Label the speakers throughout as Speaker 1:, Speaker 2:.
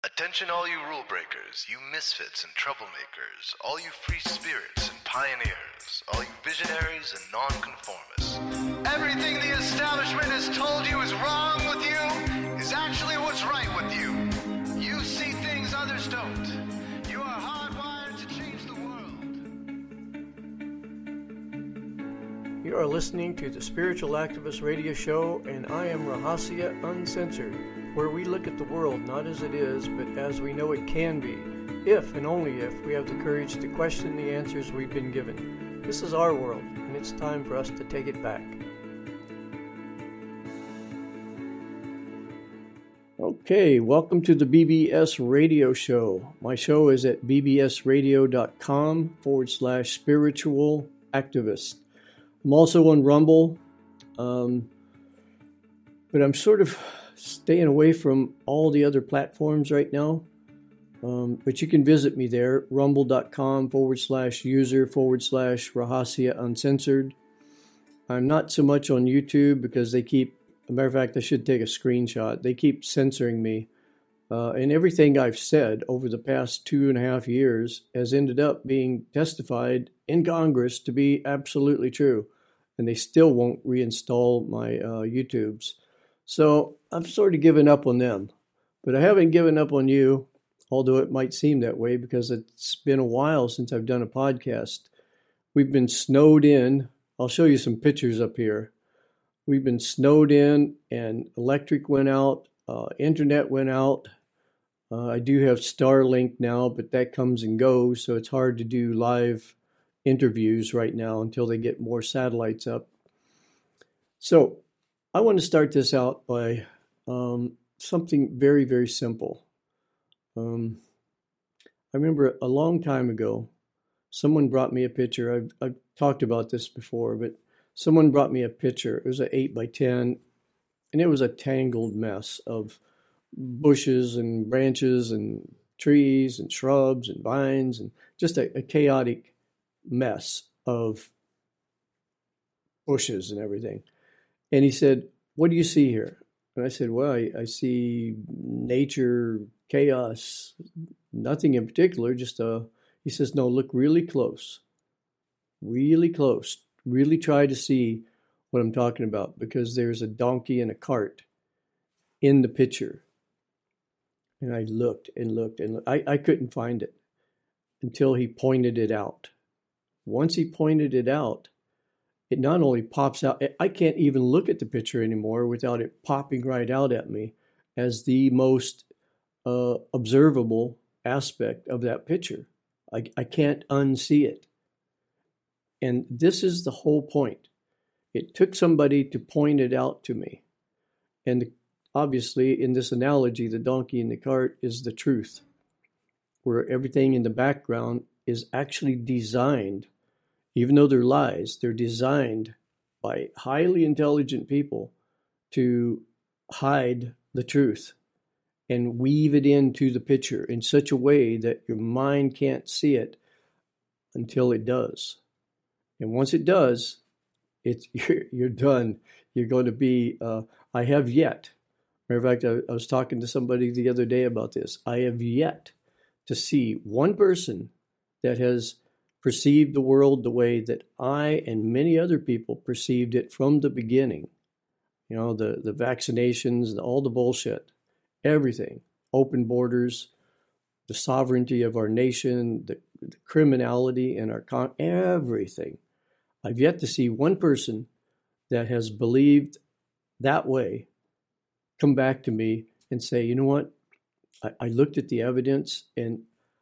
Speaker 1: Attention all you rule breakers, you misfits and troublemakers, all you free spirits and pioneers, all you visionaries and nonconformists. Everything the establishment has told you is wrong with you is actually what's right with you. You see things others don't. You are hardwired to change the world.
Speaker 2: You are listening to the Spiritual Activist Radio Show, and I am Rahasya Uncensored, where we look at the world not as it is, but as we know it can be, if and only if we have the courage to question the answers we've been given. This is our world, and it's time for us to take it back. Okay, welcome to the BBS Radio Show. My show is at bbsradio.com/spiritual activist. I'm also on Rumble, but I'm sort of staying away from all the other platforms right now. But you can visit me there, rumble.com/user/Rahasya Uncensored. I'm not so much on YouTube because they keep, as a matter of fact, I should take a screenshot. They keep censoring me. And everything I've said over the past 2.5 years has ended up being testified in Congress to be absolutely true. And they still won't reinstall my YouTubes. So I've sort of given up on them. But I haven't given up on you, although it might seem that way because it's been a while since I've done a podcast. We've been snowed in. I'll show you some pictures up here. We've been snowed in and electric went out, internet went out. I do have Starlink now, but that comes and goes, so it's hard to do live interviews right now until they get more satellites up. So I want to start this out by something very, very simple. I remember a long time ago, someone brought me a picture. I've talked about this before, but someone brought me a picture. It was an 8x10, and it was a tangled mess of bushes and branches and trees and shrubs and vines and just a chaotic mess of bushes and everything. And he said, "What do you see here?" And I said, "Well, I see nature, chaos, nothing in particular, just he says, "No, look really close, really close. Really try to see what I'm talking about because there's a donkey and a cart in the picture." And I looked and looked and looked. I couldn't find it until he pointed it out. Once he pointed it out, it not only pops out, I can't even look at the picture anymore without it popping right out at me as the most observable aspect of that picture. I can't unsee it. And this is the whole point. It took somebody to point it out to me. And obviously, in this analogy, the donkey and the cart is the truth, where everything in the background is actually designed. Even though they're lies, they're designed by highly intelligent people to hide the truth and weave it into the picture in such a way that your mind can't see it until it does. And once it does, you're done. You're going to be, I have yet, matter of fact, I was talking to somebody the other day about this. I have yet to see one person that has perceived the world the way that I and many other people perceived it from the beginning. You know, the vaccinations, all the bullshit, everything, open borders, the sovereignty of our nation, the criminality in our everything. I've yet to see one person that has believed that way come back to me and say, "You know what? I looked at the evidence and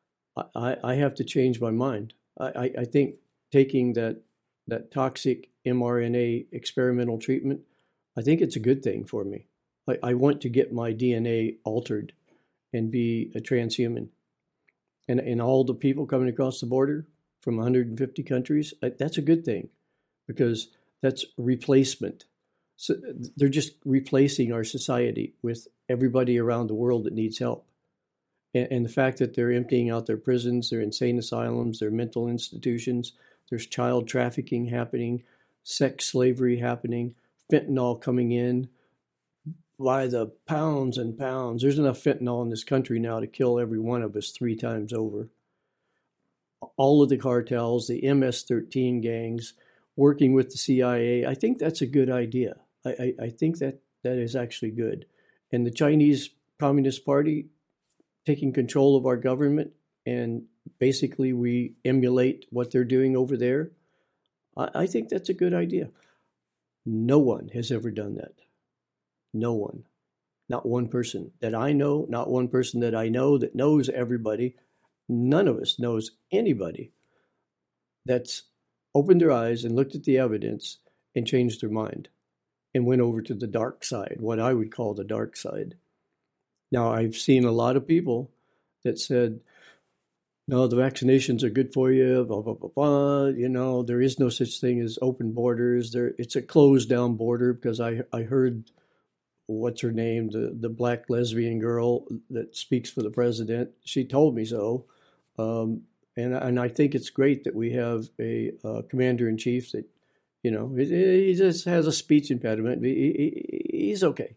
Speaker 2: I have to change my mind. I think taking that toxic mRNA experimental treatment, I think it's a good thing for me. I want to get my DNA altered and be a transhuman." And all the people coming across the border from 150 countries, that's a good thing because that's replacement. So they're just replacing our society with everybody around the world that needs help. And the fact that they're emptying out their prisons, their insane asylums, their mental institutions, there's child trafficking happening, sex slavery happening, fentanyl coming in, by the pounds and pounds. There's enough fentanyl in this country now to kill every one of us 3 times over. All of the cartels, the MS-13 gangs, working with the CIA. I think that's a good idea. I think that is actually good. And the Chinese Communist Party taking control of our government, and basically we emulate what they're doing over there. I think that's a good idea. No one has ever done that. No one. Not one person that I know, not one person that I know that knows everybody. None of us knows anybody that's opened their eyes and looked at the evidence and changed their mind and went over to the dark side, what I would call the dark side. Now, I've seen a lot of people that said, no, the vaccinations are good for you, blah, blah, blah, blah. You know, there is no such thing as open borders. It's a closed down border, because I heard, what's her name, the black lesbian girl that speaks for the president. She told me so. And I think it's great that we have a commander-in-chief that, you know, he just has a speech impediment. He's okay.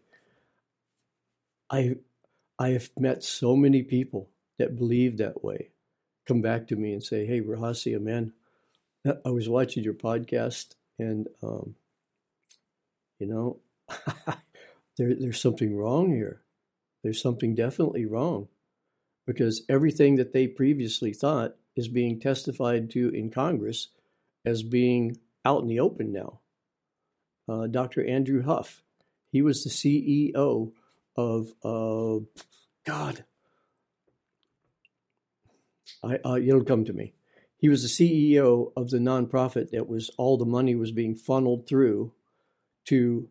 Speaker 2: I have met so many people that believe that way, come back to me and say, hey, Rahasia, man, I was watching your podcast, and, you know, there's something wrong here. There's something definitely wrong, because everything that they previously thought is being testified to in Congress as being out in the open now. Dr. Andrew Huff, he was the CEO of, it'll come to me. He was the CEO of the nonprofit that was, all the money was being funneled through to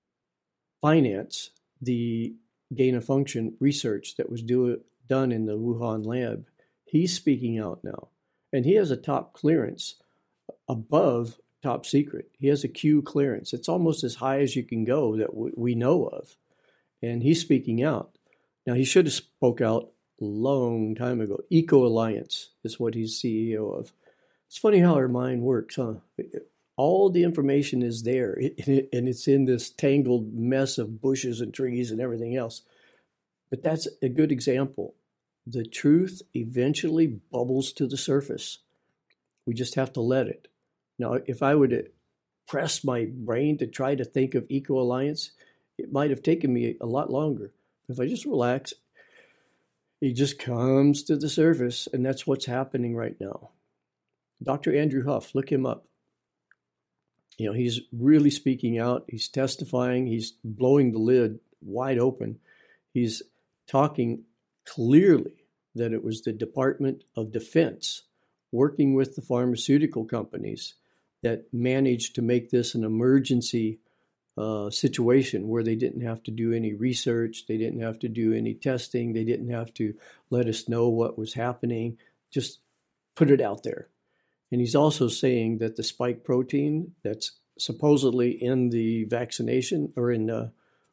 Speaker 2: finance the gain-of-function research that was done in the Wuhan lab. He's speaking out now, and he has a top clearance above top secret. He has a Q clearance. It's almost as high as you can go that we know of, and he's speaking out. Now, he should have spoke out a long time ago. Eco Alliance is what he's CEO of. It's funny how our mind works, huh? All the information is there, and it's in this tangled mess of bushes and trees and everything else. But that's a good example. The truth eventually bubbles to the surface. We just have to let it. Now, if I were to press my brain to try to think of Eco Alliance, it might have taken me a lot longer. If I just relax, it just comes to the surface, and that's what's happening right now. Dr. Andrew Huff, look him up. You know, he's really speaking out. He's testifying. He's blowing the lid wide open. He's talking clearly that it was the Department of Defense working with the pharmaceutical companies that managed to make this an emergency situation where they didn't have to do any research. They didn't have to do any testing. They didn't have to let us know what was happening. Just put it out there. And he's also saying that the spike protein that's supposedly in the vaccination, or in the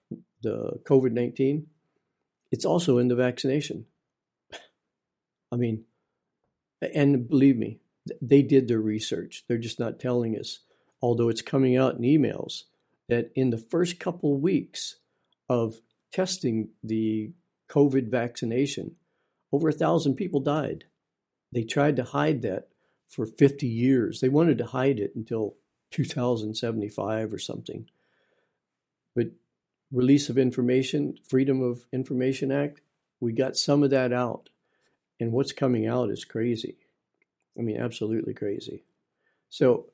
Speaker 2: COVID-19, it's also in the vaccination. I mean, and believe me, they did their research. They're just not telling us, although it's coming out in emails, that in the first couple of weeks of testing the COVID vaccination, over 1,000 people died. They tried to hide that for 50 years. They wanted to hide it until 2075 or something. But release of information, Freedom of Information Act, we got some of that out. And what's coming out is crazy. I mean, absolutely crazy. So,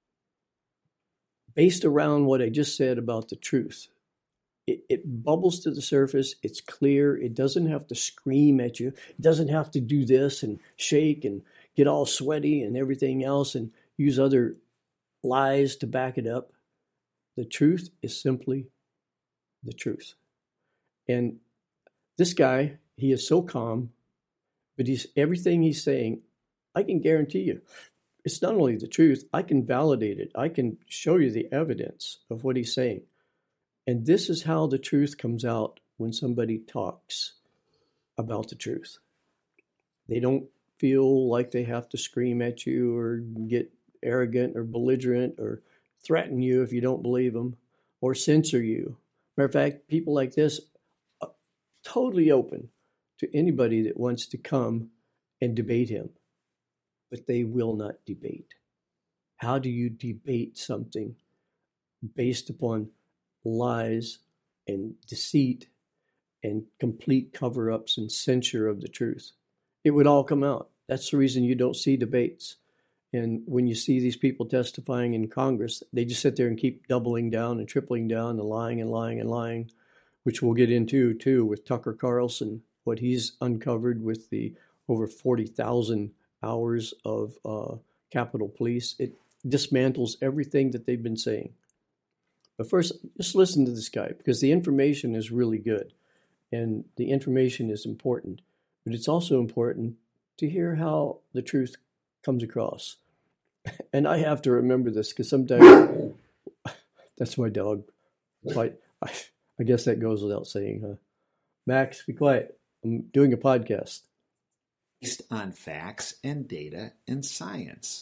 Speaker 2: based around what I just said about the truth, it bubbles to the surface. It's clear. It doesn't have to scream at you. It doesn't have to do this and shake and get all sweaty and everything else and use other lies to back it up. The truth is simply the truth. And this guy, he is so calm, but everything he's saying, I can guarantee you, it's not only the truth, I can validate it. I can show you the evidence of what he's saying. And this is how the truth comes out when somebody talks about the truth. They don't feel like they have to scream at you or get arrogant or belligerent or threaten you if you don't believe them, or censor you, Matter of fact, people like this are totally open to anybody that wants to come and debate him, but they will not debate. How do you debate something based upon lies and deceit and complete cover-ups and censure of the truth? It would all come out. That's the reason you don't see debates. And when you see these people testifying in Congress, they just sit there and keep doubling down and tripling down and lying and lying and lying, which we'll get into too with Tucker Carlson, what he's uncovered with the over 40,000 hours of Capitol Police. It dismantles everything that they've been saying. But first, just listen to this guy, because the information is really good and the information is important. But it's also important to hear how the truth comes across. And I have to remember this because sometimes that's my dog. I guess that goes without saying, huh? Max, be quiet. I'm doing a podcast.
Speaker 3: Based on facts and data and science.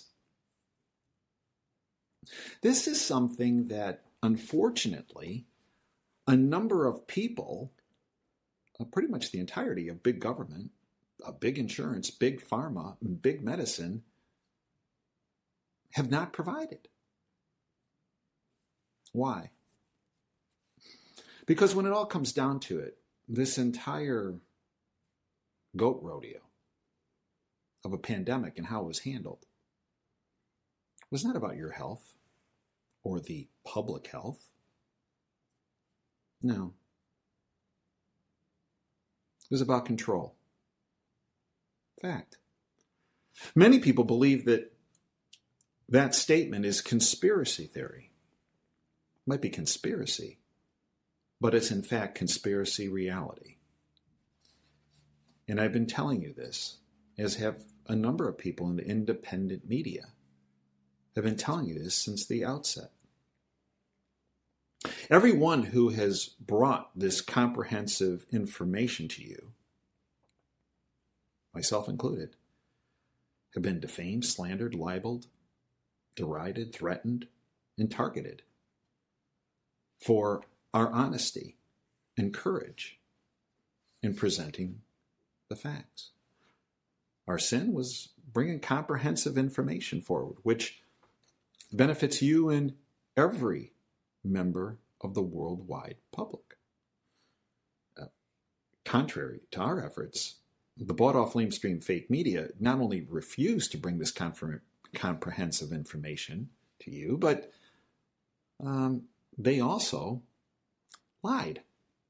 Speaker 3: This is something that, unfortunately, a number of people, pretty much the entirety of big government, big insurance, big pharma, big medicine, have not provided. Why? Because when it all comes down to it, this entire goat rodeo of a pandemic and how it was handled was not about your health or the public health. No. It was about control. Fact. Many people believe that that statement is conspiracy theory. It might be conspiracy, but it's in fact conspiracy reality. And I've been telling you this, as have a number of people in the independent media. I've been telling you this since the outset. Everyone who has brought this comprehensive information to you, myself included, have been defamed, slandered, libeled, derided, threatened, and targeted for our honesty and courage in presenting the facts. Our sin was bringing comprehensive information forward, which benefits you and every member of the worldwide public. Contrary to our efforts, the bought-off lamestream fake media not only refused to bring this comprehensive information to you, but they also lied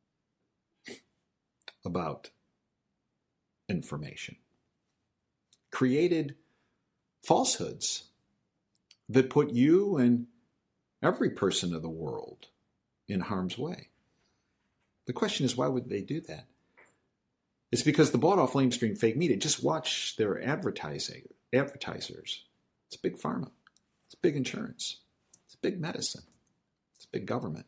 Speaker 3: about information, created falsehoods that put you and every person of the world in harm's way. The question is, why would they do that? It's because the bought-off lamestream fake media, just watch their advertisers. It's big pharma. It's big insurance. It's big medicine. It's big government.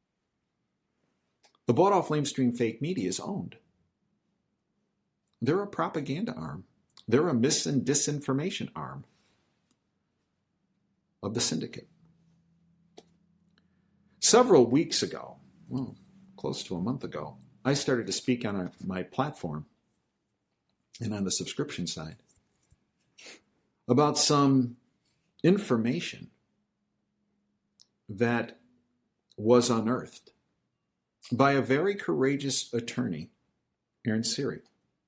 Speaker 3: The bought-off lamestream fake media is owned. They're a propaganda arm. They're a mis- and disinformation arm of the syndicate. Several weeks ago, well, close to a month ago, I started to speak on my platform and on the subscription side about some information that was unearthed by a very courageous attorney, Aaron Siri.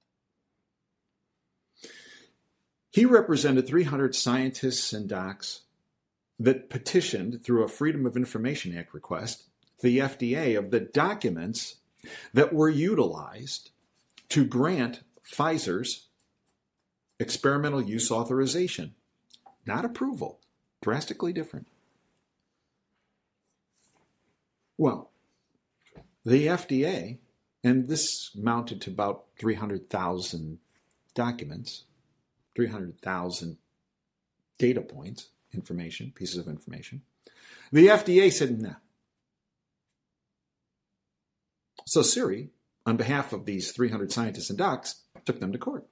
Speaker 3: He represented 300 scientists and docs that petitioned through a Freedom of Information Act request to the FDA of the documents that were utilized to grant Pfizer's experimental use authorization, not approval, drastically different. Well, the FDA, and this mounted to about 300,000 documents, 300,000 data points, information, pieces of information. The FDA said, no. So Siri, on behalf of these 300 scientists and docs, took them to court.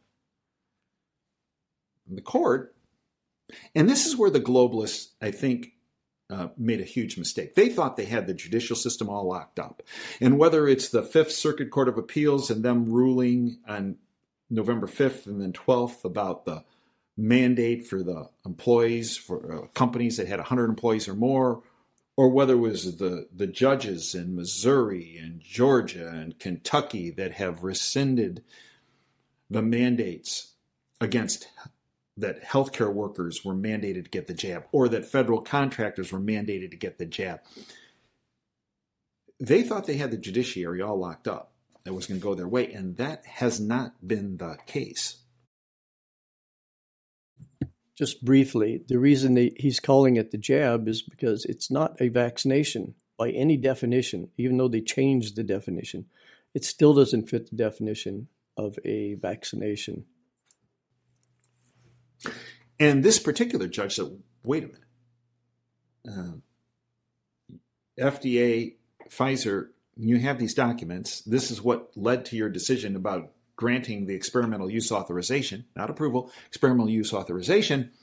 Speaker 3: And the court, and this is where the globalists, I think, made a huge mistake. They thought they had the judicial system all locked up. And whether it's the Fifth Circuit Court of Appeals and them ruling on November 5th and then 12th about the mandate for the employees, for companies that had 100 employees or more, or whether it was the judges in Missouri and Georgia and Kentucky that have rescinded the mandates against that healthcare workers were mandated to get the jab, or that federal contractors were mandated to get the jab. They thought they had the judiciary all locked up. It was going to go their way, and that has not been the case.
Speaker 2: Just briefly, the reason he's calling it the jab is because it's not a vaccination by any definition. Even though they changed the definition, it still doesn't fit the definition of a vaccination.
Speaker 3: And this particular judge said, wait a minute. FDA, Pfizer, you have these documents. This is what led to your decision about granting the experimental use authorization, not approval, experimental use authorization.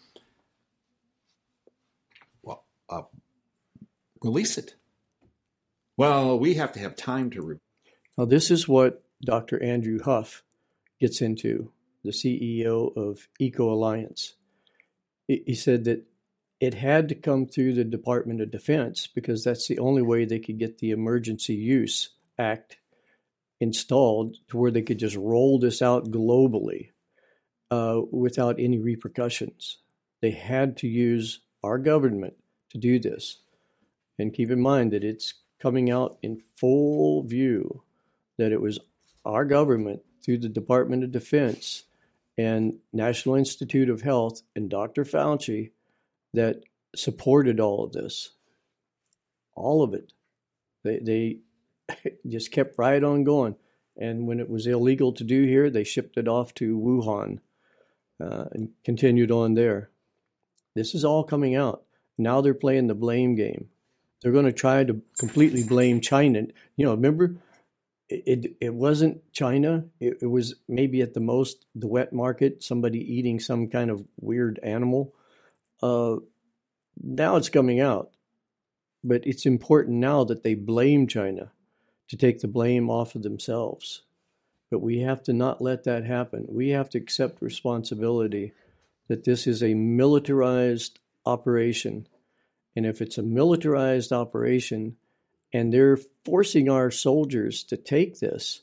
Speaker 3: Well, release it. Well, we have to have time to
Speaker 2: Now, this is what Dr. Andrew Huff gets into, the CEO of Eco Alliance. He said that it had to come through the Department of Defense because that's the only way they could get the Emergency Use Act installed to where they could just roll this out globally without any repercussions. They had to use our government to do this. And keep in mind that it's coming out in full view that it was our government through the Department of Defense and National Institute of Health and Dr. Fauci that supported all of this. All of it. They just kept right on going. And when it was illegal to do here, they shipped it off to Wuhan and continued on there. This is all coming out. Now they're playing the blame game. They're going to try to completely blame China. You know, remember, it wasn't China. It was maybe at the most the wet market, somebody eating some kind of weird animal. Now it's coming out. But it's important now that they blame China to take the blame off of themselves. But we have to not let that happen. We have to accept responsibility that this is a militarized operation. And if it's a militarized operation and they're forcing our soldiers to take this,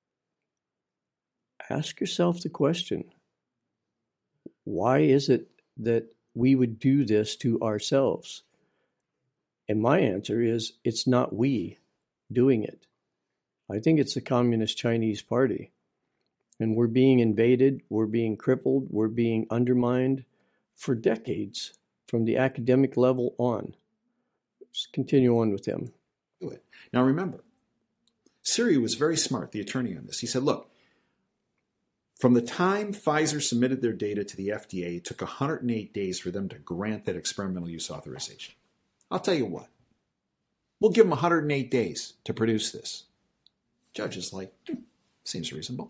Speaker 2: ask yourself the question, why is it that we would do this to ourselves? And my answer is, it's not we doing it. I think it's the Communist Chinese Party. And we're being invaded, we're being crippled, we're being undermined for decades from the academic level on. Let's continue on with them.
Speaker 3: Now remember, Siri was very smart, the attorney on this. He said, look, from the time Pfizer submitted their data to the FDA, it took 108 days for them to grant that experimental use authorization. I'll tell you what, we'll give them 108 days to produce this. Judge is like, seems reasonable.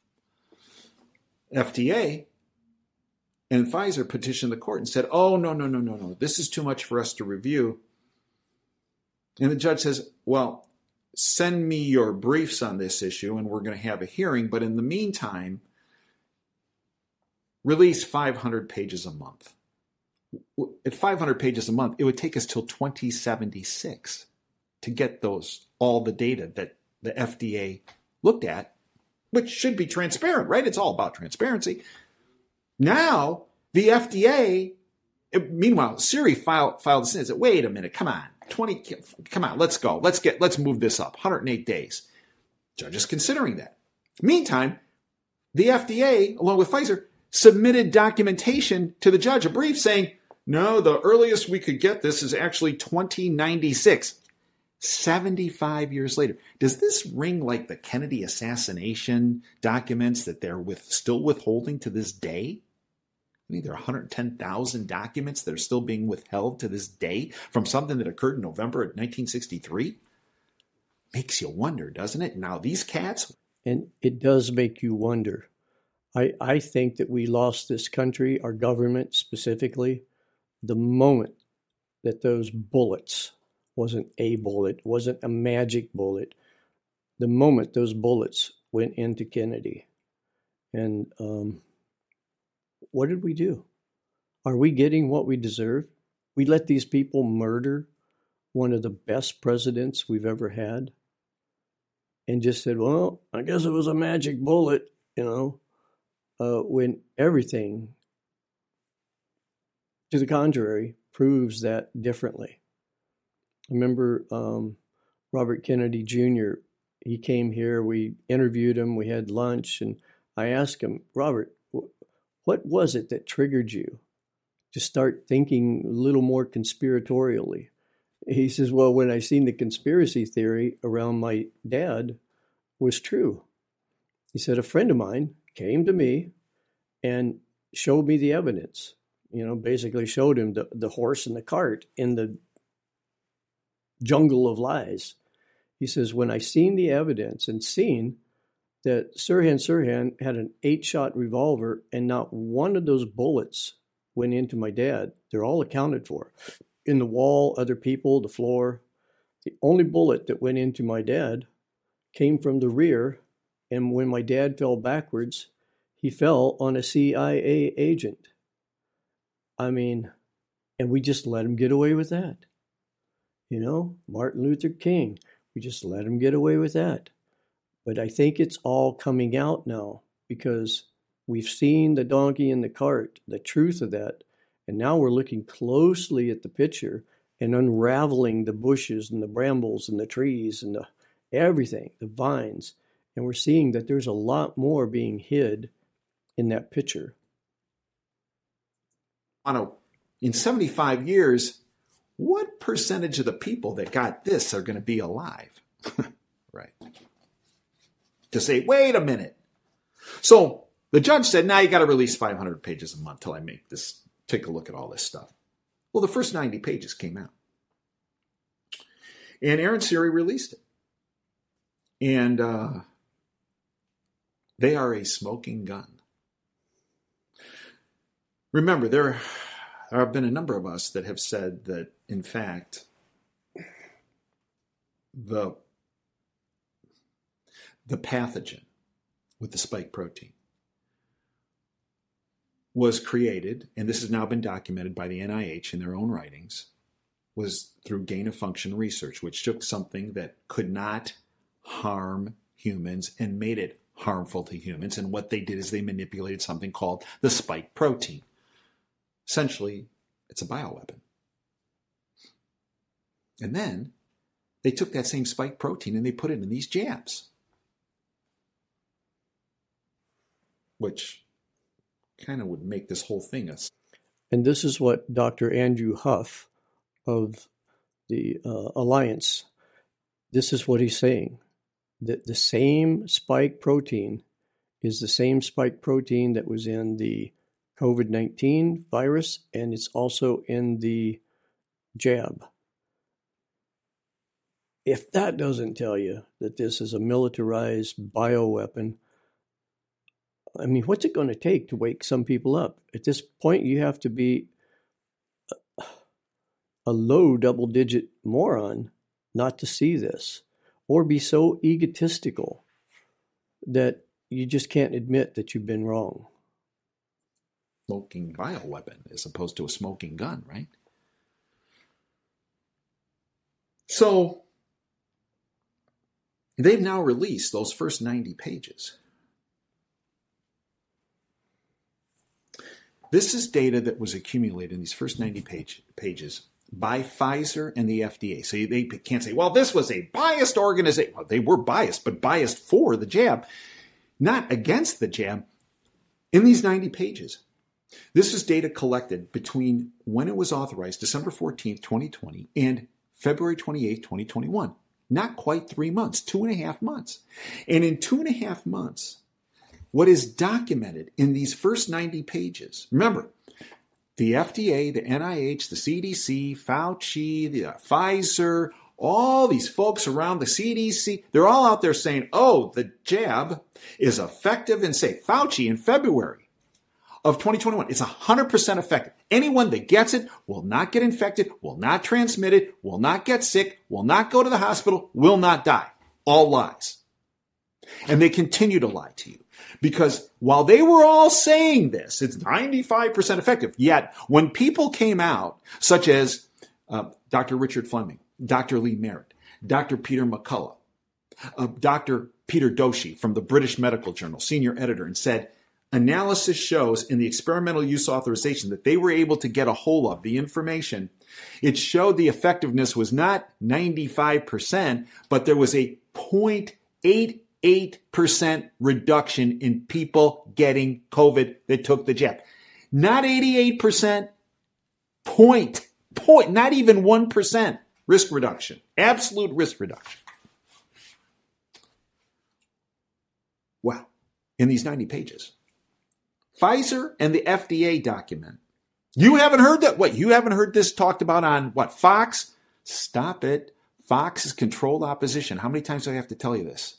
Speaker 3: FDA and Pfizer petitioned the court and said, oh, no, this is too much for us to review. And the judge says, well, send me your briefs on this issue and we're going to have a hearing. But in the meantime, release 500 pages a month. At 500 pages a month, it would take us till 2076 to get all the data that the FDA looked at, which should be transparent, right? It's all about transparency. Now, the FDA, meanwhile, Siri filed this in and said, wait a minute, come on, let's go. Let's move this up. 108 days. Judge is considering that. Meantime, the FDA, along with Pfizer, submitted documentation to the judge, a brief saying, no, the earliest we could get this is actually 2096. 75 years later. Does this ring like the Kennedy assassination documents that they're still withholding to this day? I mean, there are 110,000 documents that are still being withheld to this day from something that occurred in November of 1963. Makes you wonder, doesn't it? Now, these cats...
Speaker 2: And it does make you wonder. I think that we lost this country, our government specifically, the moment that those bullets wasn't a bullet, wasn't a magic bullet. The moment those bullets went into Kennedy. And what did we do? Are we getting what we deserve? We let these people murder one of the best presidents we've ever had and just said, well, I guess it was a magic bullet, when everything to the contrary proves that differently. I remember Robert Kennedy Jr., he came here, we interviewed him, we had lunch, and I asked him, Robert, what was it that triggered you to start thinking a little more conspiratorially? He says, well, when I seen the conspiracy theory around my dad was true. He said, a friend of mine came to me and showed me the evidence, basically showed him the horse and the cart in the jungle of lies. He says, when I seen the evidence and seen that Sirhan had an 8-shot revolver and not one of those bullets went into my dad, they're all accounted for. In the wall, other people, the floor. The only bullet that went into my dad came from the rear, and when my dad fell backwards, he fell on a CIA agent. And we just let him get away with that. Martin Luther King, we just let him get away with that. But I think it's all coming out now because we've seen the donkey in the cart, the truth of that. And now we're looking closely at the picture and unraveling the bushes and the brambles and the trees and everything, the vines. And we're seeing that there's a lot more being hid in that picture.
Speaker 3: In 75 years, what percentage of the people that got this are going to be alive? Right. To say, wait a minute. So the judge said, now you got to release 500 pages a month till I take a look at all this stuff. Well, the first 90 pages came out. And Aaron Siri released it. And they are a smoking gun. Remember, there have been a number of us that have said that, in fact, the pathogen with the spike protein was created, and this has now been documented by the NIH in their own writings, was through gain-of-function research, which took something that could not harm humans and made it harmful to humans. And what they did is they manipulated something called the spike protein. Essentially, it's a bioweapon. And then they took that same spike protein and they put it in these jabs, which kind of would make this whole thing a...
Speaker 2: And this is what Dr. Andrew Huff of the Alliance, this is what he's saying, that the same spike protein is the same spike protein that was in the COVID-19 virus, and it's also in the jab. If that doesn't tell you that this is a militarized bioweapon, what's it going to take to wake some people up? At this point, you have to be a low double-digit moron not to see this, or be so egotistical that you just can't admit that you've been wrong.
Speaker 3: Smoking bioweapon as opposed to a smoking gun, right? So they've now released those first 90 pages. This is data that was accumulated in these first 90 pages by Pfizer and the FDA. So they can't say, well, this was a biased organization. Well, they were biased, but biased for the jab, not against the jab, in these 90 pages. This is data collected between when it was authorized, December 14th, 2020, and February 28th, 2021. Not quite 3 months, 2.5 months. And in 2.5 months, what is documented in these first 90 pages, remember, the FDA, the NIH, the CDC, Fauci, the Pfizer, all these folks around the CDC, they're all out there saying, oh, the jab is effective and safe. Fauci in February of 2021. It's 100% effective. Anyone that gets it will not get infected, will not transmit it, will not get sick, will not go to the hospital, will not die. All lies. And they continue to lie to you. Because while they were all saying this, it's 95% effective. Yet when people came out, such as Dr. Richard Fleming, Dr. Lee Merritt, Dr. Peter McCullough, Dr. Peter Doshi from the British Medical Journal, senior editor, and said, analysis shows in the experimental use authorization that they were able to get a hold of the information. It showed the effectiveness was not 95%, but there was a 0.88% reduction in people getting COVID that took the jab. Not 88%, not even 1% risk reduction, absolute risk reduction. Well, in these 90 pages, Pfizer and the FDA document. You haven't heard that? What? You haven't heard this talked about on what? Fox? Stop it. Fox is controlled opposition. How many times do I have to tell you this?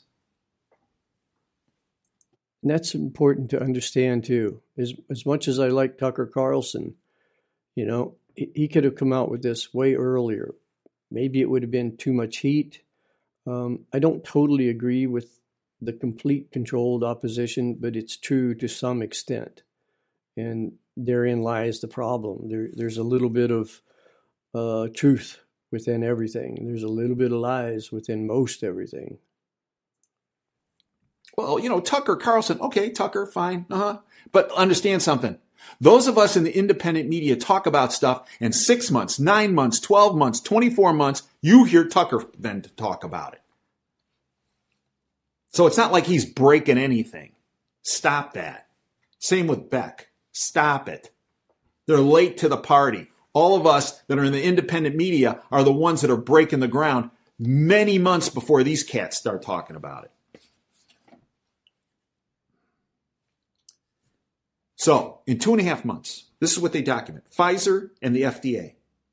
Speaker 2: And that's important to understand too. As much as I like Tucker Carlson, he could have come out with this way earlier. Maybe it would have been too much heat. I don't totally agree with the complete controlled opposition, but it's true to some extent. And therein lies the problem. There's a little bit of truth within everything. There's a little bit of lies within most everything.
Speaker 3: Well, Tucker Carlson, okay, Tucker, fine, But understand something. Those of us in the independent media talk about stuff, and 6 months, 9 months, 12 months, 24 months, you hear Tucker then to talk about it. So it's not like he's breaking anything. Stop that. Same with Beck. Stop it. They're late to the party. All of us that are in the independent media are the ones that are breaking the ground many months before these cats start talking about it. So, in 2.5 months, this is what they document. Pfizer and the FDA.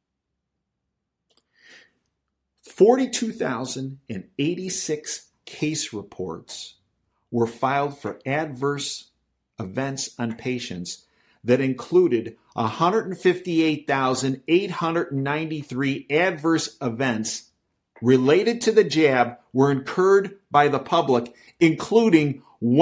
Speaker 3: 42,086 case reports were filed for adverse events on patients that included 158,893 adverse events related to the jab were incurred by the public, including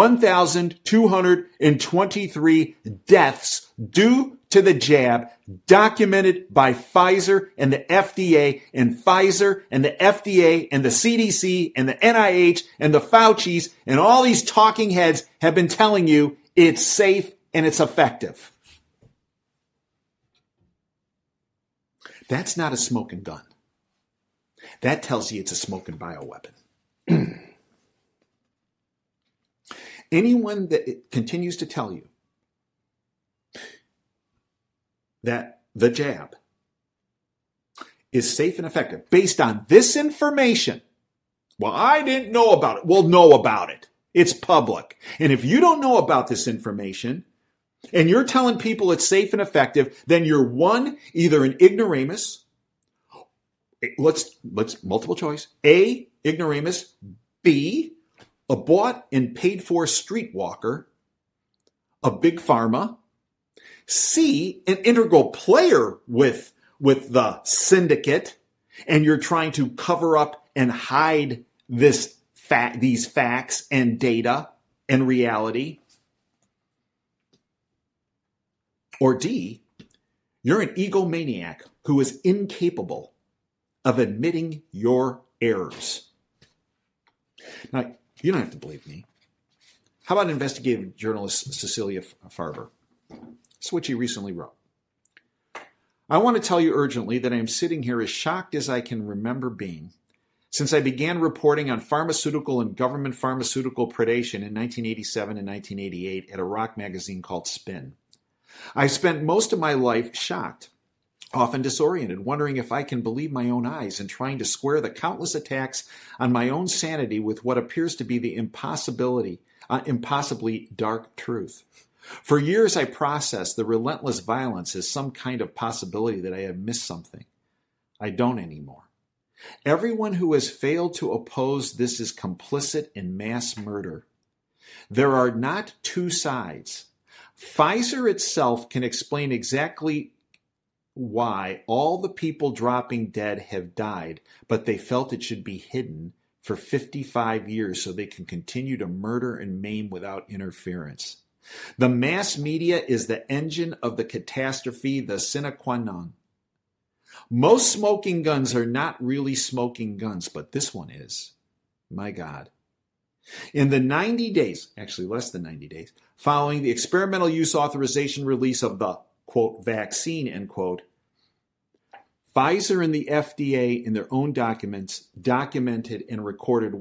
Speaker 3: 1,223 deaths due to the jab documented by Pfizer and the FDA, and Pfizer and the FDA and the CDC and the NIH and the Faucis and all these talking heads have been telling you it's safe and it's effective. That's not a smoking gun. That tells you it's a smoking bioweapon. Anyone that continues to tell you that the jab is safe and effective based on this information, well, I didn't know about it. Well, know about it. It's public. And if you don't know about this information and you're telling people it's safe and effective, then you're one, either an ignoramus. Let's multiple choice. A, ignoramus. B, a bought and paid for streetwalker, a big pharma. C, an integral player with the syndicate, and you're trying to cover up and hide these facts and data and reality. Or D, you're an egomaniac who is incapable of admitting your errors. Now, you don't have to believe me. How about investigative journalist Cecilia Farber? That's what she recently wrote. I want to tell you urgently that I am sitting here as shocked as I can remember being since I began reporting on pharmaceutical and government pharmaceutical predation in 1987 and 1988 at a rock magazine called Spin. I spent most of my life shocked, often disoriented, wondering if I can believe my own eyes and trying to square the countless attacks on my own sanity with what appears to be the impossibly dark truth. For years, I processed the relentless violence as some kind of possibility that I had missed something. I don't anymore. Everyone who has failed to oppose this is complicit in mass murder. There are not two sides, Pfizer itself can explain exactly why all the people dropping dead have died, but they felt it should be hidden for 55 years so they can continue to murder and maim without interference. The mass media is the engine of the catastrophe, the sine qua non. Most smoking guns are not really smoking guns, but this one is. My God. In the 90 days, actually less than 90 days, following the experimental use authorization release of the, quote, vaccine, end quote, Pfizer and the FDA in their own documents documented and recorded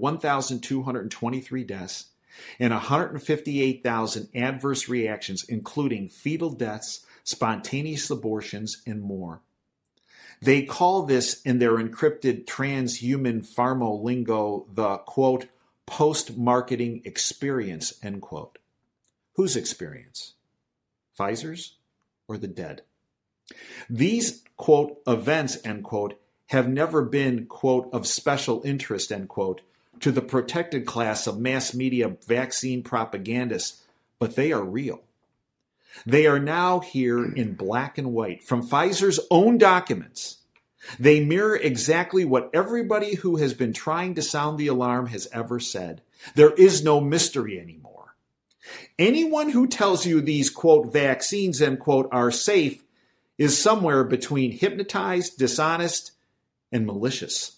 Speaker 3: 1,223 deaths and 158,000 adverse reactions, including fetal deaths, spontaneous abortions, and more. They call this, in their encrypted transhuman pharma lingo, the, quote, post-marketing experience, end quote. Whose experience? Pfizer's or the dead? These, quote, events, end quote, have never been, quote, of special interest, end quote, to the protected class of mass media vaccine propagandists, but they are real. They are now here in black and white from Pfizer's own documents. They mirror exactly what everybody who has been trying to sound the alarm has ever said. There is no mystery anymore. Anyone who tells you these, quote, vaccines, end quote, are safe is somewhere between hypnotized, dishonest, and malicious.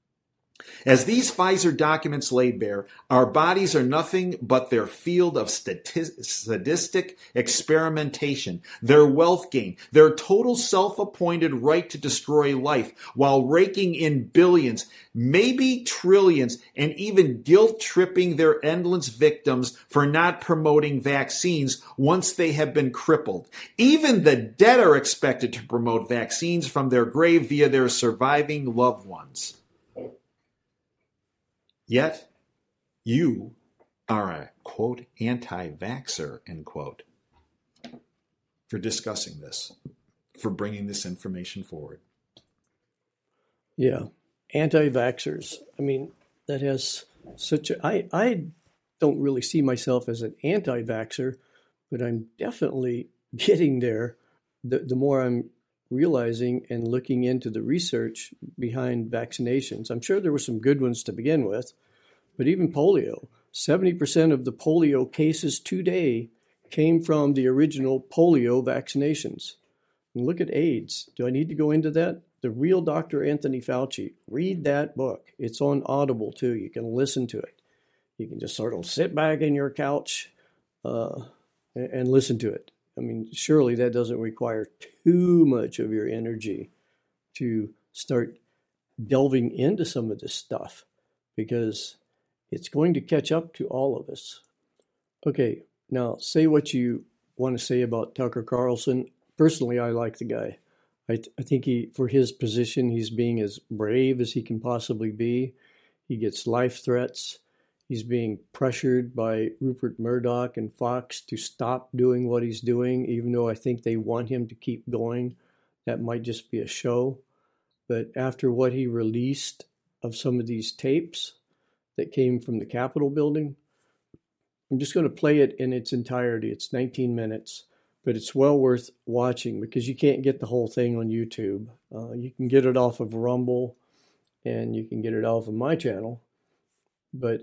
Speaker 3: As these Pfizer documents lay bare, our bodies are nothing but their field of sadistic experimentation, their wealth gain, their total self-appointed right to destroy life while raking in billions, maybe trillions, and even guilt-tripping their endless victims for not promoting vaccines once they have been crippled. Even the dead are expected to promote vaccines from their grave via their surviving loved ones. Yet, you are a, quote, anti-vaxxer, end quote, for discussing this, for bringing this information forward.
Speaker 2: Yeah, anti-vaxxers. I mean, that has such a... I don't really see myself as an anti-vaxxer, but I'm definitely getting there the more I'm realizing and looking into the research behind vaccinations. I'm sure there were some good ones to begin with, but even polio, 70% of the polio cases today came from the original polio vaccinations. And look at AIDS. Do I need to go into that? The real Dr. Anthony Fauci. Read that book. It's on Audible too. You can listen to it. You can just sort of sit back in your couch and listen to it. I mean, surely that doesn't require too much of your energy to start delving into some of this stuff, because it's going to catch up to all of us. Okay, now say what you want to say about Tucker Carlson. Personally, I like the guy. I think for his position, he's being as brave as he can possibly be. He gets life threats. He's being pressured by Rupert Murdoch and Fox to stop doing what he's doing, even though I think they want him to keep going. That might just be a show. But after what he released of some of these tapes that came from the Capitol building, I'm just going to play it in its entirety. It's 19 minutes, but it's well worth watching because you can't get the whole thing on YouTube. You can get it off of Rumble, and you can get it off of my channel. But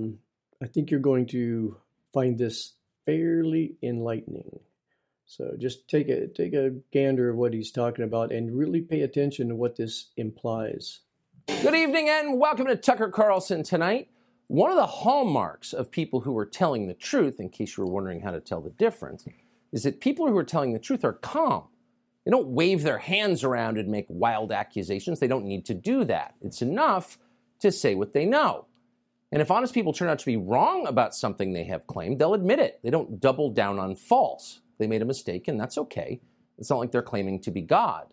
Speaker 2: I think you're going to find this fairly enlightening. So just take a gander of what he's talking about and really pay attention to what this implies.
Speaker 4: Good evening and welcome to Tucker Carlson Tonight. One of the hallmarks of people who are telling the truth, in case you were wondering how to tell the difference, is that people who are telling the truth are calm. They don't wave their hands around and make wild accusations. They don't need to do that. It's enough to say what they know. And if honest people turn out to be wrong about something they have claimed, they'll admit it. They don't double down on false. They made a mistake, and that's okay. It's not like they're claiming to be God.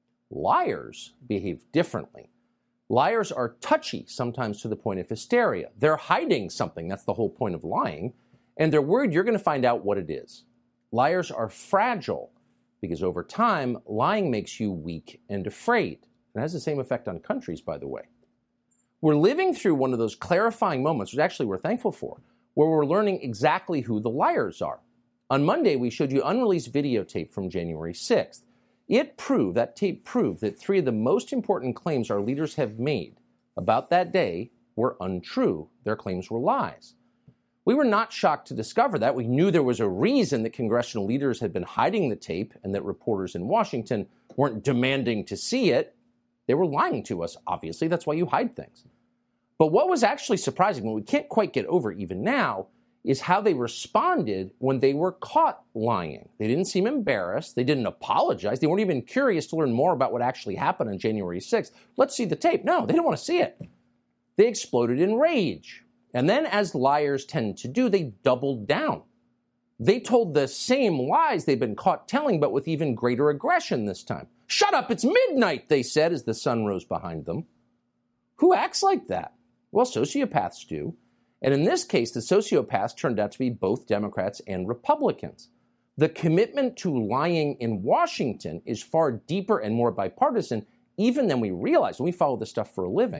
Speaker 4: Liars behave differently. Liars are touchy, sometimes to the point of hysteria. They're hiding something. That's the whole point of lying. And they're worried you're going to find out what it is. Liars are fragile because over time, lying makes you weak and afraid. It has the same effect on countries, by the way. We're living through one of those clarifying moments, which actually we're thankful for, where we're learning exactly who the liars are. On Monday, we showed you unreleased videotape from January 6th. That tape proved that 3 of the most important claims our leaders have made about that day were untrue. Their claims were lies. We were not shocked to discover that. We knew there was a reason that congressional leaders had been hiding the tape and that reporters in Washington weren't demanding to see it. They were lying to us, obviously. That's why you hide things. But what was actually surprising, what we can't quite get over even now, is how they responded when they were caught lying. They didn't seem embarrassed. They didn't apologize. They weren't even curious to learn more about what actually happened on January 6th. Let's see the tape. No, they didn't want to see it. They exploded in rage. And then, as liars tend to do, they doubled down. They told the same lies they've been caught telling, but with even greater aggression this time. Shut up, it's midnight, they said as the sun rose behind them. Who acts like that? Well, sociopaths do. And in this case, the sociopaths turned out to be both Democrats and Republicans. The commitment to lying in Washington is far deeper and more bipartisan even than we realize when we follow this stuff for a living.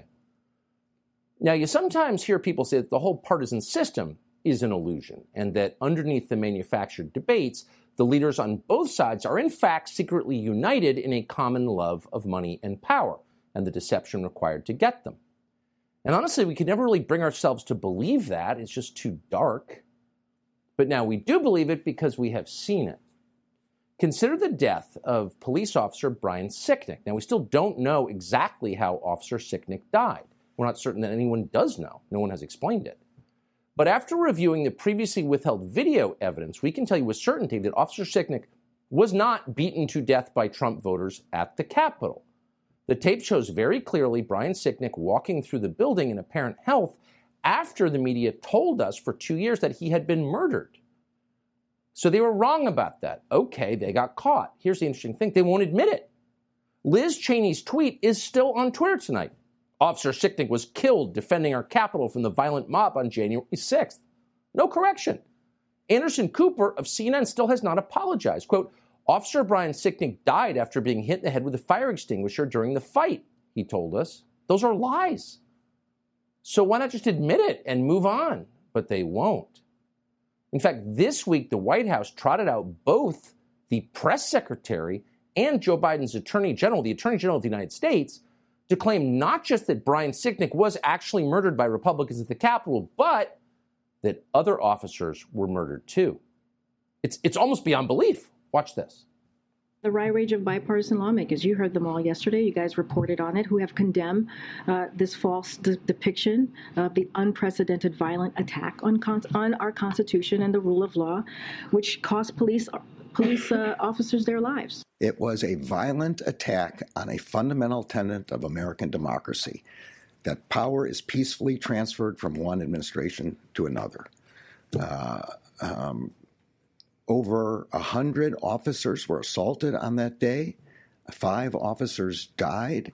Speaker 4: Now, you sometimes hear people say that the whole partisan system is an illusion and that underneath the manufactured debates, the leaders on both sides are in fact secretly united in a common love of money and power and the deception required to get them. And honestly, we could never really bring ourselves to believe that. It's just too dark. But now we do believe it because we have seen it. Consider the death of police officer Brian Sicknick. Now, we still don't know exactly how Officer Sicknick died. We're not certain that anyone does know. No one has explained it. But after reviewing the previously withheld video evidence, we can tell you with certainty that Officer Sicknick was not beaten to death by Trump voters at the Capitol. The tape shows very clearly Brian Sicknick walking through the building in apparent health after the media told us for 2 years that he had been murdered. So they were wrong about that. Okay, they got caught. Here's the interesting thing. They won't admit it. Liz Cheney's tweet is still on Twitter tonight. Officer Sicknick was killed defending our Capitol from the violent mob on January 6th. No correction. Anderson Cooper of CNN still has not apologized. Quote, Officer Brian Sicknick died after being hit in the head with a fire extinguisher during the fight, he told us. Those are lies. So why not just admit it and move on? But they won't. In fact, this week, the White House trotted out both the press secretary and Joe Biden's attorney general, the attorney general of the United States, to claim not just that Brian Sicknick was actually murdered by Republicans at the Capitol, but that other officers were murdered too. It's almost beyond belief. Watch this.
Speaker 5: The rage of bipartisan lawmakers, you heard them all yesterday. You guys reported on it, who have condemned this false depiction of the unprecedented violent attack on our Constitution and the rule of law, which cost police officers their lives.
Speaker 6: It was a violent attack on a fundamental tenet of American democracy, that power is peacefully transferred from one administration to another. Over 100 officers were assaulted on that day. 5 officers died.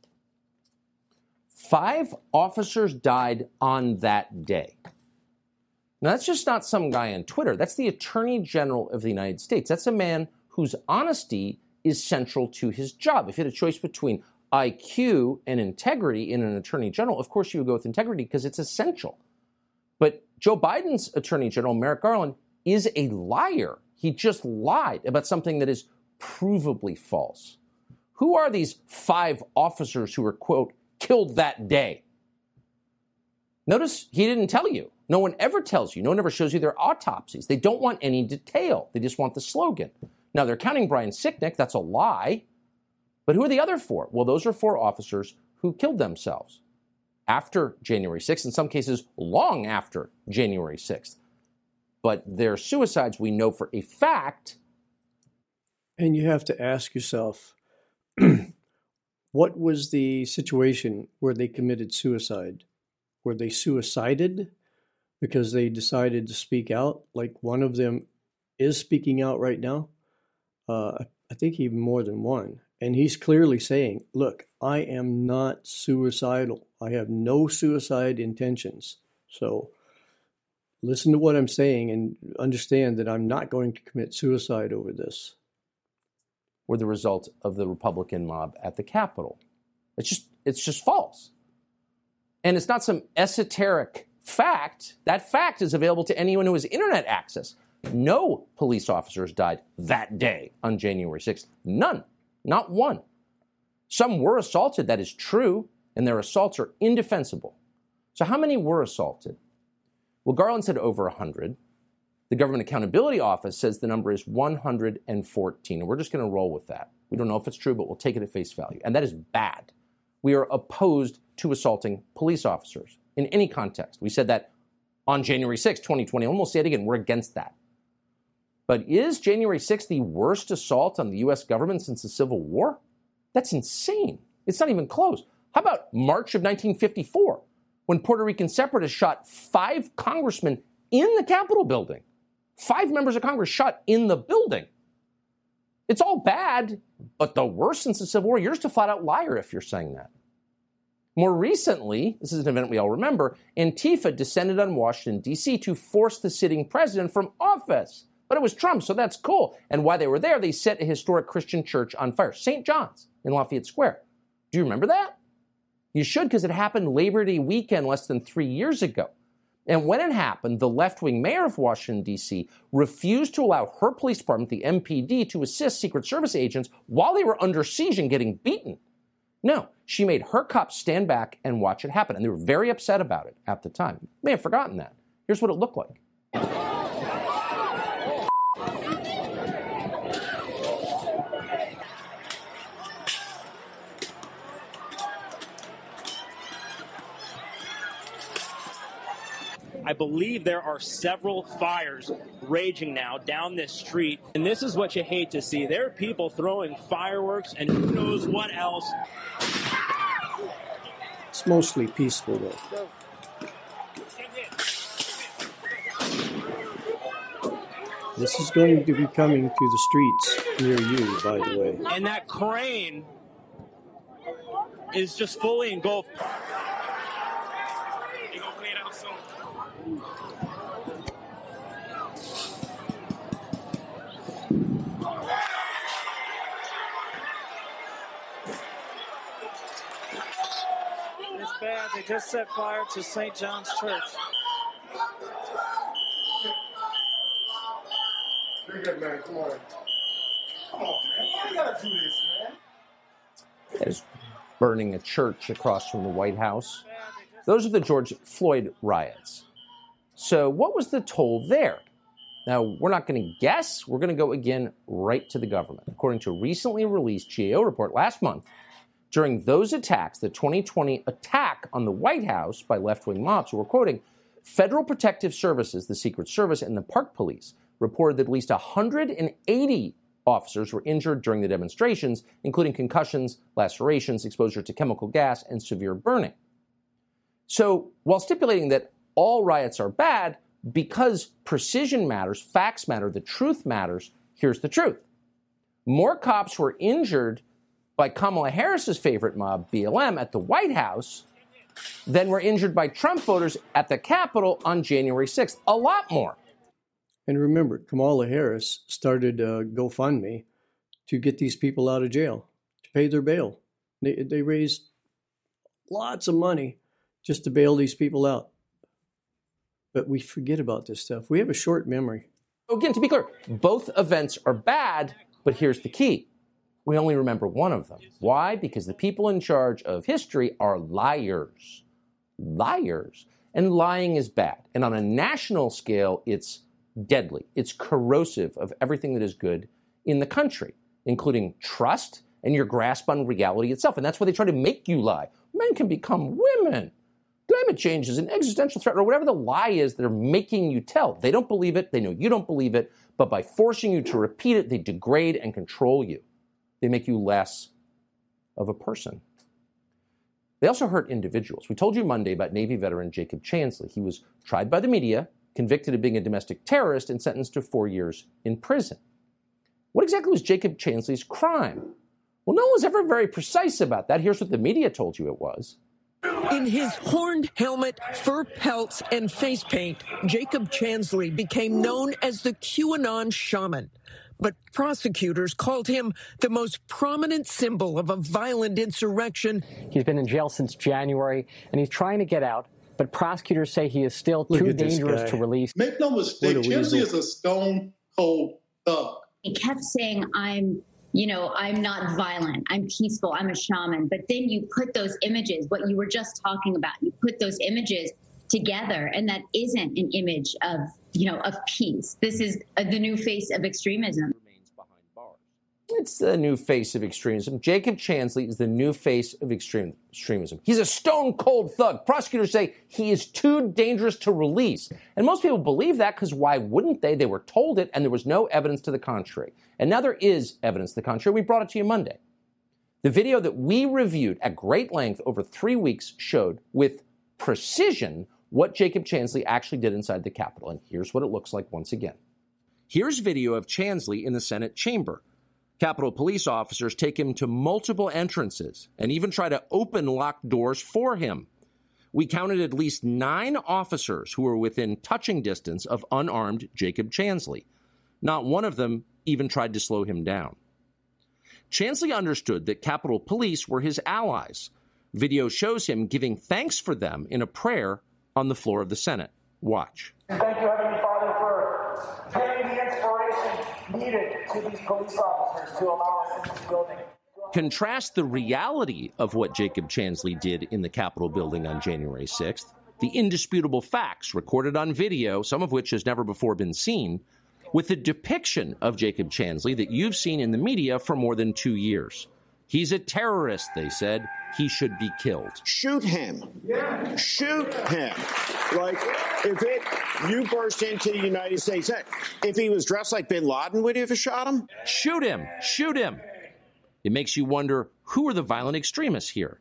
Speaker 4: 5 officers died on that day. Now, that's just not some guy on Twitter. That's the Attorney General of the United States. That's a man whose honesty is central to his job. If you had a choice between IQ and integrity in an Attorney General, of course you would go with integrity because it's essential. But Joe Biden's Attorney General, Merrick Garland, is a liar. He just lied about something that is provably false. Who are these 5 officers who were, quote, killed that day? Notice he didn't tell you. No one ever tells you. No one ever shows you their autopsies. They don't want any detail. They just want the slogan. Now, they're counting Brian Sicknick. That's a lie. But who are the other 4? Well, those are 4 officers who killed themselves after January 6th, in some cases long after January 6th. But their suicides, we know for a fact.
Speaker 2: And you have to ask yourself, what was the situation where they committed suicide? Were they suicided because they decided to speak out? Like one of them is speaking out right now. I think even more than one. And he's clearly saying, look, I am not suicidal. I have no suicide intentions. So listen to what I'm saying and understand that I'm not going to commit suicide over this.
Speaker 4: Were the result of the Republican mob at the Capitol. It's just false. And it's not some esoteric fact. That fact is available to anyone who has internet access. No police officers died that day on January 6th. None. Not one. Some were assaulted, that is true, and their assaults are indefensible. So how many were assaulted? Well, Garland said over 100. The Government Accountability Office says the number is 114, and we're just going to roll with that. We don't know if it's true, but we'll take it at face value. And that is bad. We are opposed to assaulting police officers in any context. We said that on January 6, 2020, and we'll say it again, we're against that. But is January 6th the worst assault on the U.S. government since the Civil War? That's insane. It's not even close. How about March of 1954, when Puerto Rican separatists shot 5 congressmen in the Capitol building? 5 members of Congress shot in the building. It's all bad, but the worst since the Civil War, you're just a flat-out liar if you're saying that. More recently, this is an event we all remember, Antifa descended on Washington, D.C. to force the sitting president from office. But it was Trump, so that's cool. And while they were there, they set a historic Christian church on fire, St. John's in Lafayette Square. Do you remember that? You should, because it happened Labor Day weekend less than 3 years ago. And when it happened, the left-wing mayor of Washington, D.C. refused to allow her police department, the MPD, to assist Secret Service agents while they were under siege and getting beaten. No, she made her cops stand back and watch it happen. And they were very upset about it at the time. You may have forgotten that. Here's what it looked like.
Speaker 7: I believe there are several fires raging now down this street, and this is what you hate to see. There are people throwing fireworks and who knows what else.
Speaker 2: It's mostly peaceful, though. This is going to be coming to the streets near you, by the way.
Speaker 7: And that crane is just fully engulfed.
Speaker 8: It's bad. They just set fire to St. John's Church.
Speaker 9: Pretty good, man. Come on. Come on, man. You gotta do this, man.
Speaker 4: There's burning a church across from the White House. Those are the George Floyd riots. So what was the toll there? Now, we're not going to guess. We're going to go again right to the government. According to a recently released GAO report last month, during those attacks, the 2020 attack on the White House by left-wing mobs, who were quoting, Federal Protective Services, the Secret Service, and the Park Police reported that at least 180 officers were injured during the demonstrations, including concussions, lacerations, exposure to chemical gas, and severe burning. So while stipulating that all riots are bad, because precision matters, facts matter, the truth matters, here's the truth. More cops were injured by Kamala Harris's favorite mob, BLM, at the White House than were injured by Trump voters at the Capitol on January 6th. A lot more.
Speaker 2: And remember, Kamala Harris started GoFundMe to get these people out of jail, to pay their bail. They raised lots of money just to bail these people out. But we forget about this stuff. We have a short memory.
Speaker 4: Again, to be clear, both events are bad, but here's the key. We only remember one of them. Why? Because the people in charge of history are liars. Liars. And lying is bad. And on a national scale, it's deadly. It's corrosive of everything that is good in the country, including trust and your grasp on reality itself. And that's why they try to make you lie. Men can become women. Climate change is an existential threat, or whatever the lie is they're making you tell. They don't believe it. They know you don't believe it. But by forcing you to repeat it, they degrade and control you. They make you less of a person. They also hurt individuals. We told you Monday about Navy veteran Jacob Chansley. He was tried by the media, convicted of being a domestic terrorist, and sentenced to 4 years in prison. What exactly was Jacob Chansley's crime? Well, no one was ever very precise about that. Here's what the media told you it was.
Speaker 10: In his horned helmet, fur pelts, and face paint, Jacob Chansley became known as the QAnon shaman. But prosecutors called him the most prominent symbol of a violent insurrection.
Speaker 11: He's been in jail since January, and he's trying to get out, but prosecutors say he is still
Speaker 2: Look
Speaker 11: too
Speaker 2: at this
Speaker 11: dangerous
Speaker 2: guy.
Speaker 11: to release.
Speaker 9: Make no mistake, Chensley is a stone cold thug.
Speaker 12: He kept saying, I'm not violent. I'm peaceful. I'm a shaman. But then you put those images, what you were just talking about, you put those images together, and that isn't an image of peace. This is the new face of extremism.
Speaker 4: It's the new face of extremism. Jacob Chansley is the new face of extremism. He's a stone-cold thug. Prosecutors say he is too dangerous to release. And most people believe that because why wouldn't they? They were told it, and there was no evidence to the contrary. And now there is evidence to the contrary. We brought it to you Monday. The video that we reviewed at great length over 3 weeks showed with precision what Jacob Chansley actually did inside the Capitol. And here's what it looks like once again. Here's video of Chansley in the Senate chamber. Capitol police officers take him to multiple entrances and even try to open locked doors for him. We counted at least 9 officers who were within touching distance of unarmed Jacob Chansley. Not one of them even tried to slow him down. Chansley understood that Capitol Police were his allies. Video shows him giving thanks for them in a prayer on the floor of the Senate. Watch.
Speaker 8: Thank you, Heavenly Father, for giving the inspiration needed to these police officers to allow us in this building.
Speaker 4: Contrast the reality of what Jacob Chansley did in the Capitol building on January 6th, the indisputable facts recorded on video, some of which has never before been seen, with the depiction of Jacob Chansley that you've seen in the media for more than 2 years. He's a terrorist, they said. He should be killed.
Speaker 13: Shoot him. Yeah. Shoot him. Like, you burst into the United States, if he was dressed like bin Laden, would you have shot him?
Speaker 4: Shoot him. Shoot him. It makes you wonder, who are the violent extremists here?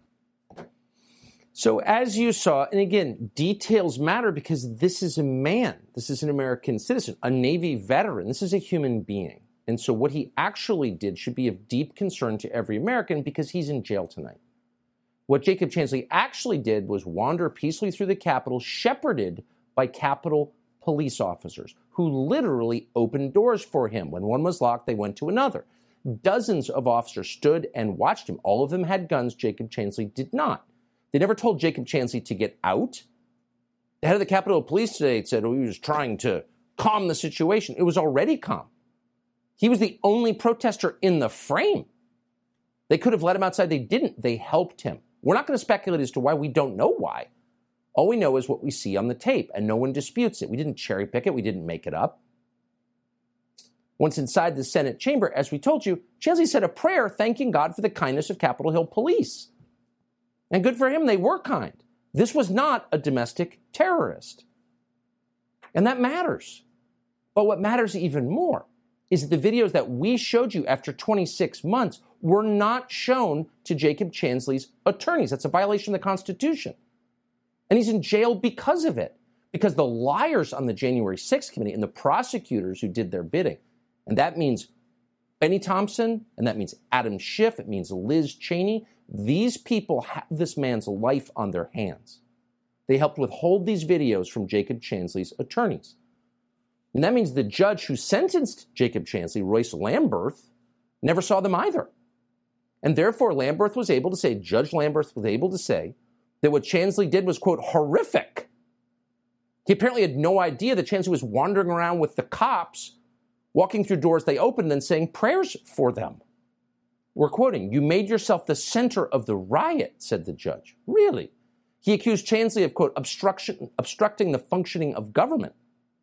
Speaker 4: So as you saw, and again, details matter because this is a man. This is an American citizen, a Navy veteran. This is a human being. And so what he actually did should be of deep concern to every American because he's in jail tonight. What Jacob Chansley actually did was wander peacefully through the Capitol, shepherded by Capitol police officers who literally opened doors for him. When one was locked, they went to another. Dozens of officers stood and watched him. All of them had guns. Jacob Chansley did not. They never told Jacob Chansley to get out. The head of the Capitol Police today said he was trying to calm the situation. It was already calm. He was the only protester in the frame. They could have let him outside. They didn't. They helped him. We're not going to speculate as to why. We don't know why. All we know is what we see on the tape, and no one disputes it. We didn't cherry pick it. We didn't make it up. Once inside the Senate chamber, as we told you, Chansley said a prayer thanking God for the kindness of Capitol Hill police. And good for him, they were kind. This was not a domestic terrorist. And that matters. But what matters even more is that the videos that we showed you after 26 months were not shown to Jacob Chansley's attorneys. That's a violation of the Constitution. And he's in jail because of it, because the liars on the January 6th committee and the prosecutors who did their bidding, and that means Benny Thompson, and that means Adam Schiff, it means Liz Cheney, these people have this man's life on their hands. They helped withhold these videos from Jacob Chansley's attorneys. And that means the judge who sentenced Jacob Chansley, Royce Lamberth, never saw them either. And therefore, Judge Lamberth was able to say that what Chansley did was, quote, horrific. He apparently had no idea that Chansley was wandering around with the cops, walking through doors they opened and saying prayers for them. We're quoting, "You made yourself the center of the riot," said the judge. Really? He accused Chansley of, quote, obstructing the functioning of government.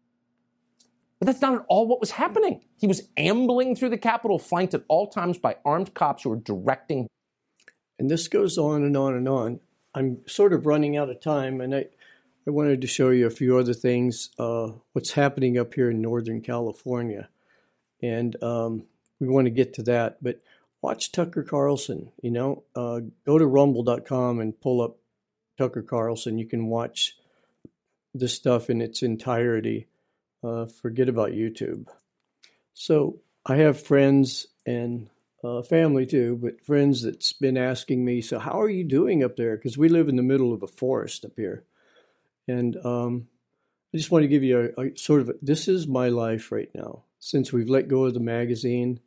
Speaker 4: But that's not at all what was happening. He was ambling through the Capitol, flanked at all times by armed cops who were directing.
Speaker 2: And this goes on and on and on. I'm sort of running out of time, and I wanted to show you a few other things, what's happening up here in Northern California. And we want to get to that. But watch Tucker Carlson, go to rumble.com and pull up Tucker Carlson. You can watch this stuff in its entirety. Forget about YouTube. So I have friends and family too, but friends that's been asking me, so how are you doing up there? Because we live in the middle of a forest up here. And I just want to give you a sort of, this is my life right now. Since we've let go of the magazine,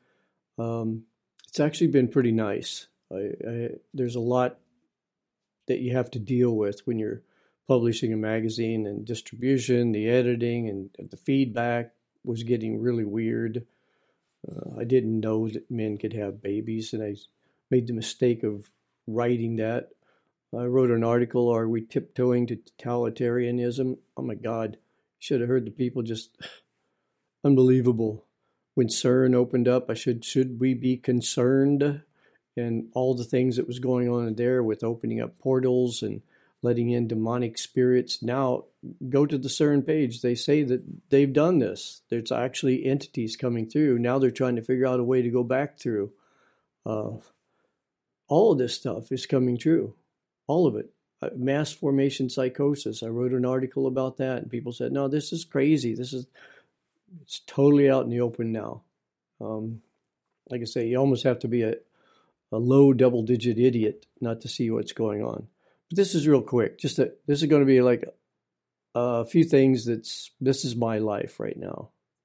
Speaker 2: it's actually been pretty nice. There's a lot that you have to deal with when you're publishing a magazine, and distribution, the editing, and the feedback was getting really weird. I didn't know that men could have babies, and I made the mistake of writing that. I wrote an article, Are We Tiptoeing to Totalitarianism? Oh my God, should have heard the people, just unbelievable. When CERN opened up, I should we be concerned? And all the things that was going on in there with opening up portals and letting in demonic spirits. Now, go to the CERN page. They say that they've done this. There's actually entities coming through. Now they're trying to figure out a way to go back through. All of this stuff is coming true. All of it. Mass formation psychosis. I wrote an article about that, and people said, no, this is crazy. It's totally out in the open now. Like I say, you almost have to be a low double-digit idiot not to see what's going on. But this is real quick. This is going to be like a few things this is my life right now.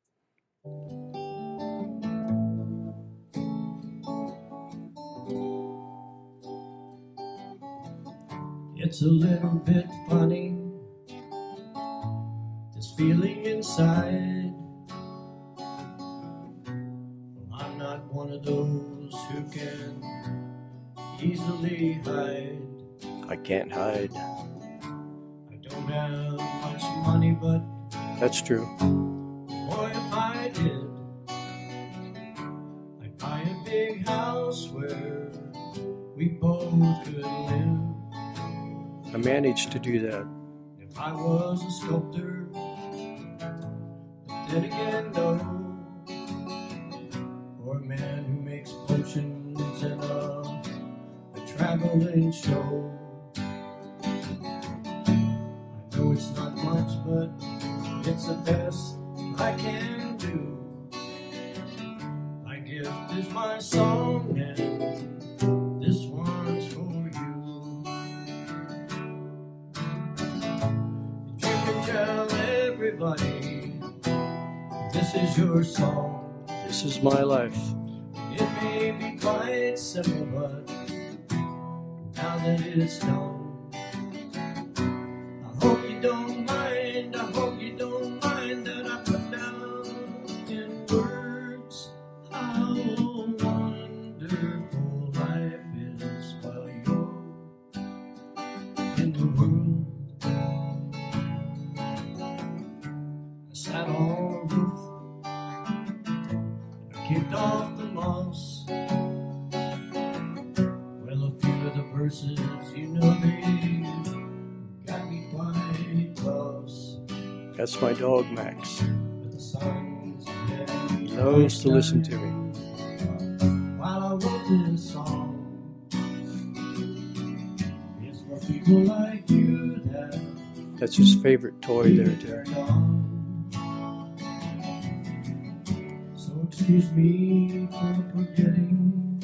Speaker 2: It's a little bit funny, this feeling inside. I'm not one of those who can easily hide. I can't hide. I don't have much money, but that's true. Boy, if I did, I'd buy a big house where we both could live. I managed to do that. If I was a sculptor, but then again, no. Or a man who makes potions in a traveling show. I know it's not much, but it's the best I can do. My gift is my song, and this one's for you. And you can tell everybody this is your song. This is my life. It may be quite simple, but now that it's known, I hope you don't mind. I hope you don't mind that I put down in words how wonderful life is while you're in the world. I sat on a roof, I kicked off the moss. Well, a few of the verses, you know, they got me quite close. That's my dog, Max. He loves to listen to me. While I wrote this song, it's for people like you that's his favorite toy there, Terry. So excuse me for forgetting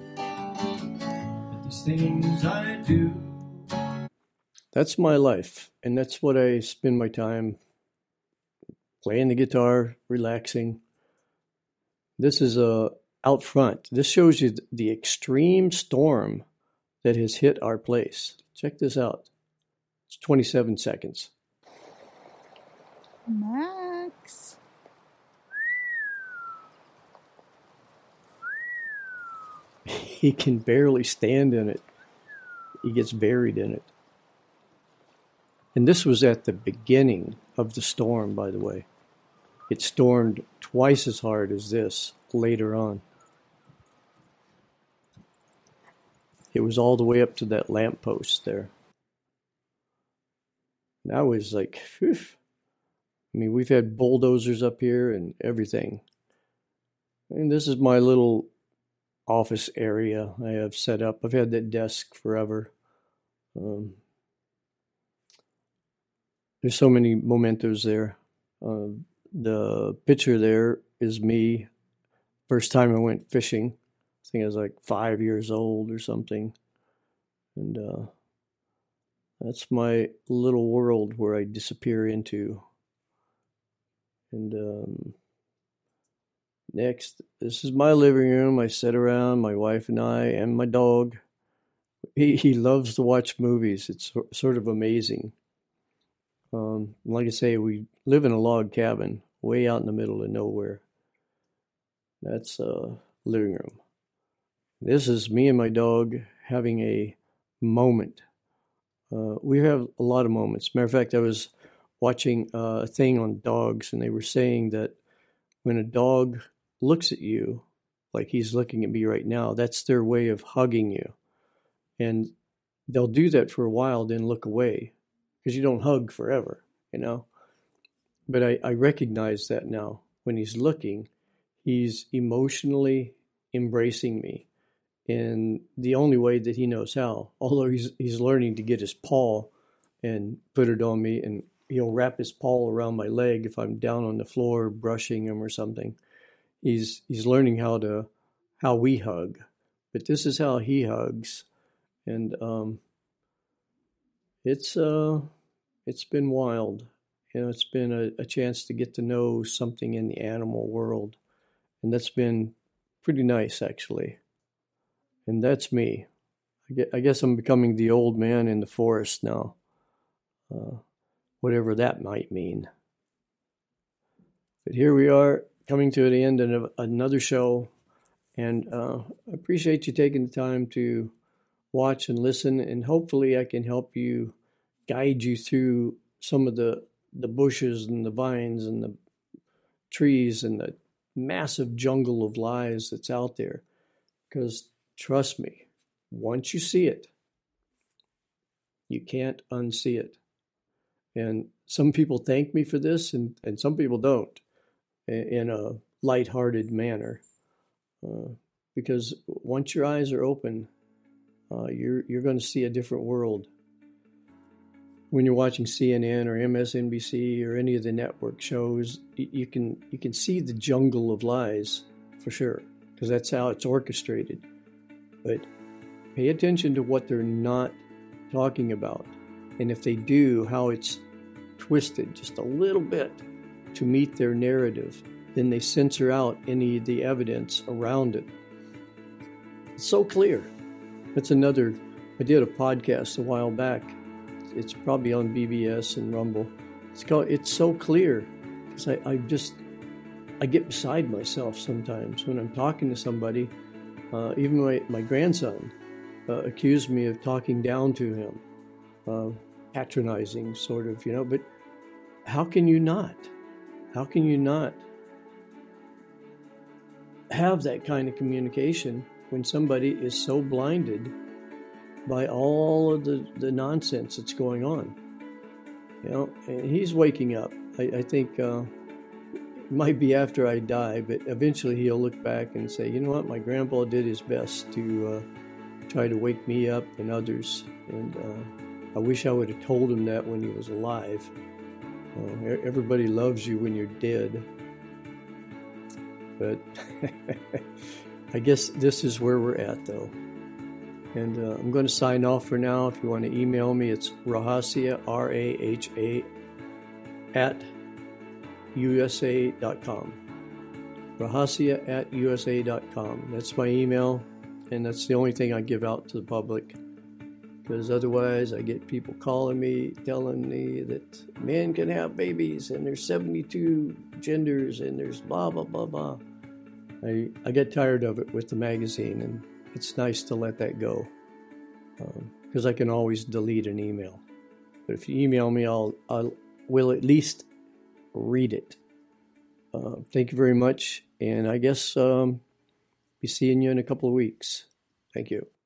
Speaker 2: that these things I do. That's my life, and that's what I spend my time playing the guitar, relaxing. This is out front. This shows you the extreme storm that has hit our place. Check this out. It's 27 seconds.
Speaker 14: Max.
Speaker 2: He can barely stand in it. He gets buried in it. And this was at the beginning of the storm, by the way. It stormed twice as hard as this later on. It was all the way up to that lamppost there. That was like, whew. I mean, we've had bulldozers up here and everything. And this is my little office area I have set up. I've had that desk forever. There's so many mementos there. The picture there is me. First time I went fishing. I think I was like 5 years old or something. And that's my little world where I disappear into. And next, this is my living room. I sit around, my wife and I, and my dog. He loves to watch movies. It's sort of amazing. Like I say, we live in a log cabin way out in the middle of nowhere. That's a living room. This is me and my dog having a moment. We have a lot of moments. Matter of fact, I was watching a thing on dogs, and they were saying that when a dog looks at you, like he's looking at me right now, that's their way of hugging you. And they'll do that for a while, then look away, because you don't hug forever, you know. But I recognize that now. When he's looking, he's emotionally embracing me in the only way that he knows how. Although he's learning to get his paw and put it on me, and he'll wrap his paw around my leg if I'm down on the floor brushing him or something. He's learning how we hug, but this is how he hugs, and it's been wild. You know, it's been a chance to get to know something in the animal world, and that's been pretty nice, actually. And that's me. I guess I'm becoming the old man in the forest now, whatever that might mean. But here we are, coming to the end of another show, and I appreciate you taking the time to watch and listen, and hopefully I can help you, guide you through some of the bushes and the vines and the trees and the massive jungle of lies that's out there. Because trust me, once you see it, you can't unsee it. And some people thank me for this, and some people don't, in a lighthearted manner. Because once your eyes are open, you're going to see a different world. When you're watching CNN or MSNBC or any of the network shows, you can see the jungle of lies for sure, because that's how it's orchestrated. But pay attention to what they're not talking about, and if they do, how it's twisted just a little bit to meet their narrative. Then they censor out any of the evidence around it. It's so clear. I did a podcast a while back. It's probably on BBS and Rumble. It's called "It's So Clear," because I get beside myself sometimes when I'm talking to somebody. Even my grandson accused me of talking down to him, patronizing sort of, you know. But how can you not? How can you not have that kind of communication when somebody is so blinded by all of the nonsense that's going on? You know, and he's waking up. I think it might be after I die, but eventually he'll look back and say, you know what, my grandpa did his best to try to wake me up and others. And I wish I would have told him that when he was alive. Everybody loves you when you're dead. But I guess this is where we're at, though. And I'm going to sign off for now. If you want to email me, it's Rahasia, RAHA, @USA.com. Rahasia @USA.com. That's my email, and that's the only thing I give out to the public. Because otherwise, I get people calling me, telling me that men can have babies, and there's 72 genders, and there's blah, blah, blah, blah. I get tired of it with the magazine, and it's nice to let that go. Because I can always delete an email. But if you email me, I will at least read it. Thank you very much, and I guess be seeing you in a couple of weeks. Thank you.